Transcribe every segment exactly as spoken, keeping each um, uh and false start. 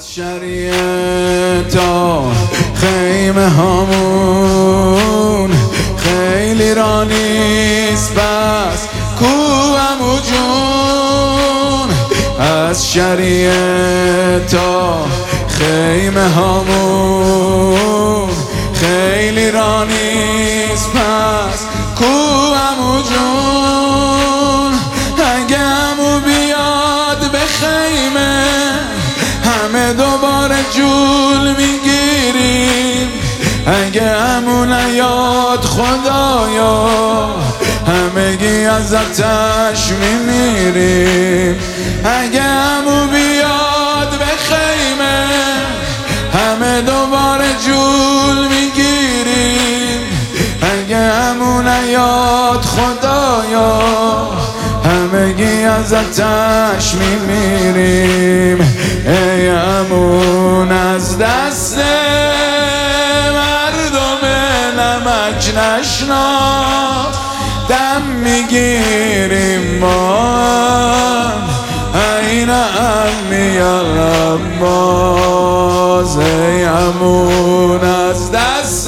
از شریعه تا خیمه هامون خیلی را نیست بس کوهم جون. از شریعه تا خیمه هامون خیلی را نیست پس کوهم جون. اگه همو بیاد به خیمه همه دوباره جول میگیریم. اگه همو نیاد خدایا همگی از آتش میمیریم. اگه همو بیاد به خیمه همه دوباره جول میگیریم. اگه همو نیاد خدایا همگی از آتش میمیریم. ای امون از دست مردم نمک نشناس دم میگیریم ما. این امی العباس ای امون از دست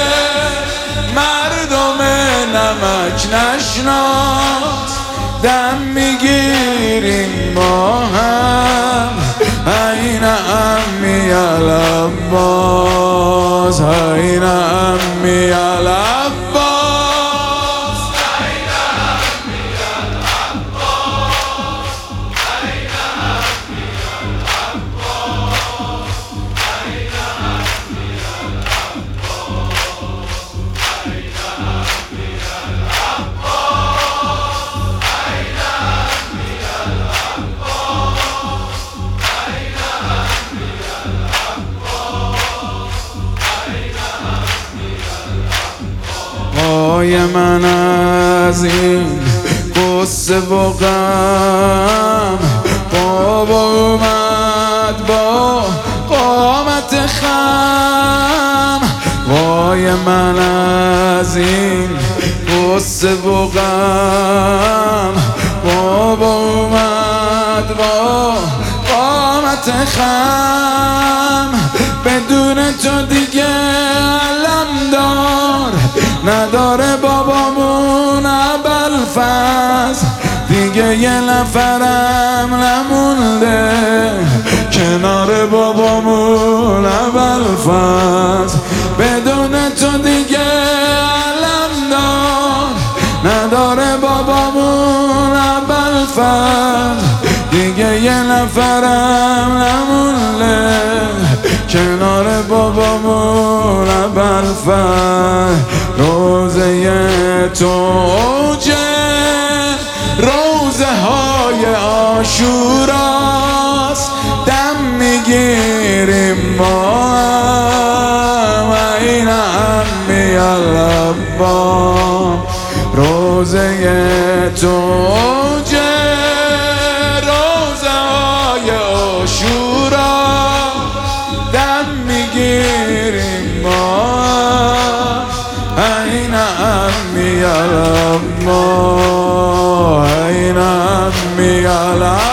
مردم نمک نشناس دم میگیریم ما هم. این امی العباس این امی العباس وای من از این قصه و غم بابا اومد با قامت خم. وای من از این قصه و غم بابا اومد با قامت خم. بدون تو دیگه علم دار نداره بابامون ابوالفضل. دیگه یه نفرم نمونده کنار بابامون ابوالفضل. بدون تو دیگه علم دار نداره بابامون ابوالفضل. دیگه یه نفرم نمونده کنار بابامون ابوالفضل. روزه تو اوج روزه های عاشوراست دم میگیریم ما. این امی العباس روزه تو اوج روزه های عاشوراست دم میگیریم ما. این امی العباس این امی العباس